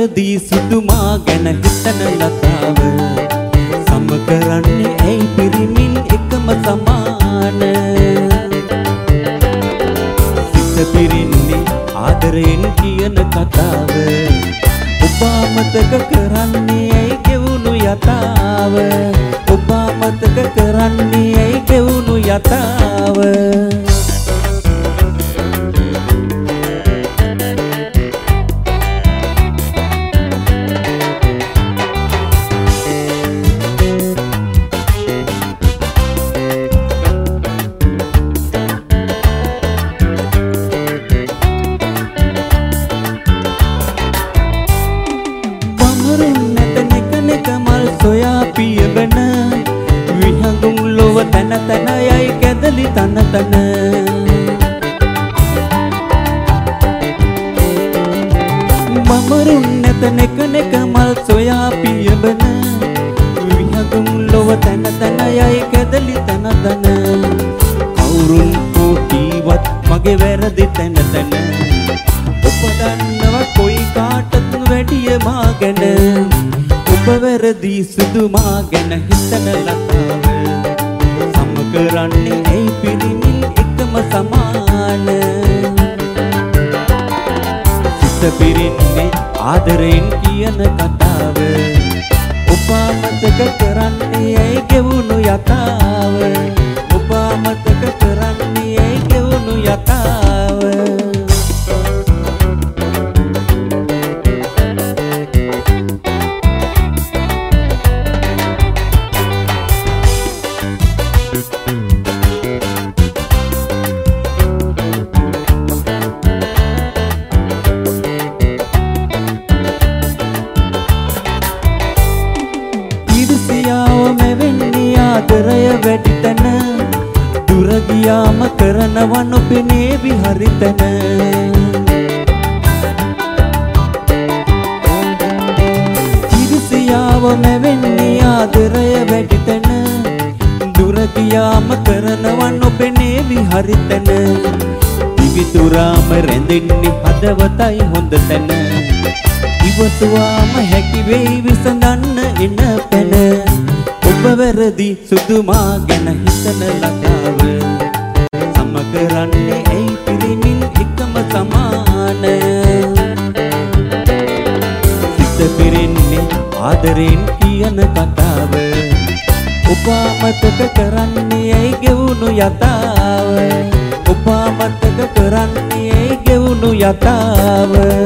වැරදි සුදුමා ගැන හිතන ලතාව සම කරන්නේ ඇයි පිරිමින් එකම සමාන සිත පිරින්නේ ආදරයෙන් කියන කතාව ඔබ අමතක කරන්නේ ඇයි ගෙවුණු යතාව ඔබ අමතක කරන්නේ ඇයි ගෙවුණු යතාව සොයා පියවන විහඟුම් ලොව තන තන යයි කැදලි තන තන මමරුන් නැත නෙක නෙක මල් සොයා පියවන විහඟුම් ලොව තන තන යයි කැදලි තන තන කවුරුන් කෝටිවත් මගේ වැරදි තන තන ඔබ දන්නවා කොයි කාටත් වැඩිය මා ගැන ඔබ වැරදි සුදුමා ගැන හිතන ලතාව සම කරන්නේ ඇයි පිරිමින් එකම සමාන සිත පිරින්නේ ආදරයෙන් කියන කතාව ඔබ අමතක කරන්නේ ඇයි ගෙවුණු යතාව ඔබ අමතක කරන්නේ ඇයි ගෙවුණු යතාව ආදරය වැඩි තැන දුර ගියාම කරනව නොපෙනේවි හරි තැන ඉරිසියාව මැවෙන්නේ ආදරය වැඩි තැන දුර ගියාම කරනව නොපෙනේවි හරි තැන දිවිතුරාම රැඳෙන්නේ හදවතයි හොඳ තැන ඉවසුවාම හැකි වෙයි විසඳන්න එන පැන ඔබ වැරදි සුදුමා ගැන හිතන ලතාව සම කරන්නේ ඇයි පිරිමින් එකම සමාන සිත පිරින්නේ ආදරයෙන් කියන කතාව ඔබ අමතක කරන්නේ ඇයි ගෙවුණු යතාව ඔබ අමතක කරන්නේ ඇයි ගෙවුණු යතාව